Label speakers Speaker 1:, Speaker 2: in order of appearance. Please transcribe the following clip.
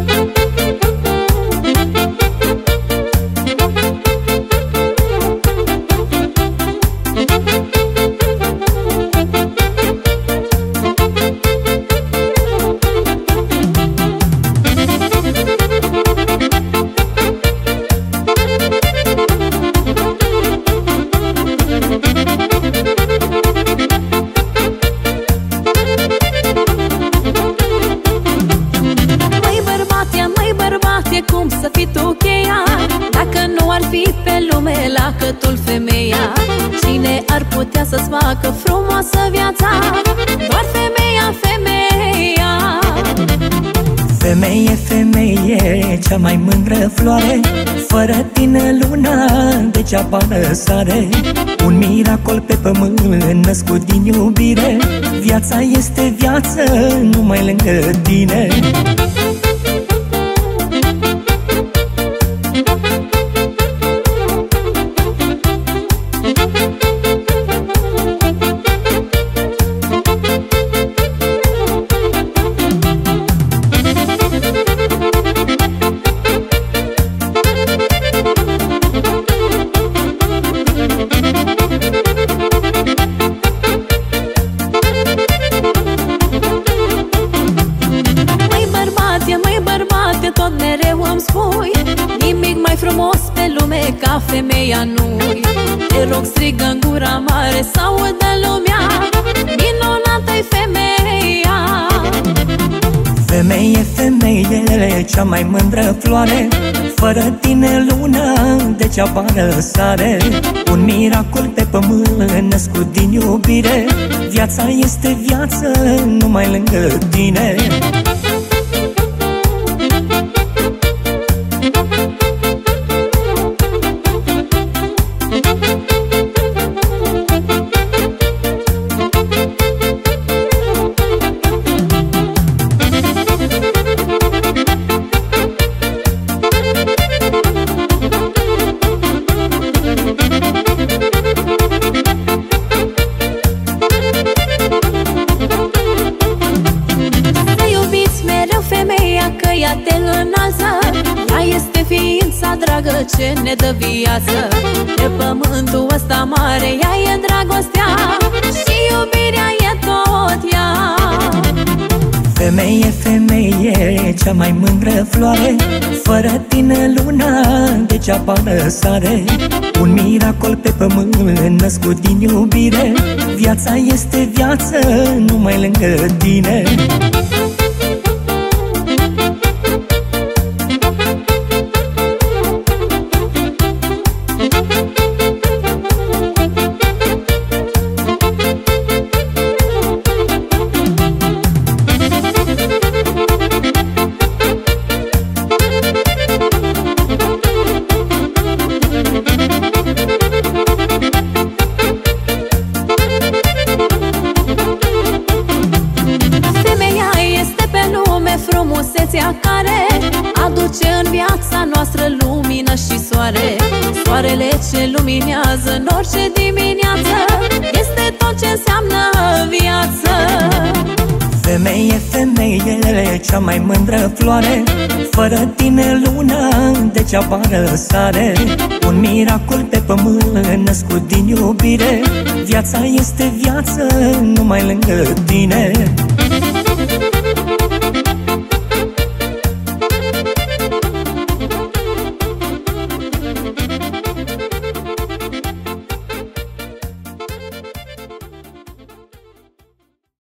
Speaker 1: Cum să fii tu cheia, dacă nu ar fi pe lume lacătul femeia? Cine ar putea să-ți facă frumoasă viața? Doar femeia, femeia.
Speaker 2: Femeie, femeie, cea mai mândră floare, fără tine luna degeaba sare. Un miracol pe pământ născut din iubire, viața este viață numai lângă tine.
Speaker 1: Tot mereu îmi spui, nimic mai frumos pe lume ca femeia nu-i. Te rog, strigă în gura mare să audă lumea, minunată-i femeia.
Speaker 2: Femeie, femeie, cea mai mândră floare, fără tine luna degeaba sare. Un miracol pe pământ născut din iubire, viața este viață numai lângă tine.
Speaker 1: Că ea te înalță, ea este ființa dragă ce ne dă viață. Pe pământul ăsta mare ea e dragostea și iubirea e tot ea.
Speaker 2: Femeie, femeie, cea mai mândră floare, fără tine luna degeaba sare. Un miracol pe pământ născut din iubire, viața este viață numai lângă tine.
Speaker 1: Frumusețea care aduce în viața noastră lumină și soare. Soarele ce luminează în orice dimineață este tot ce înseamnă viață.
Speaker 2: Femeie, femeie, cea mai mândră floare, fără tine luna degeaba sare. Un miracol pe pământ născut din iubire, viața este viață numai lângă tine.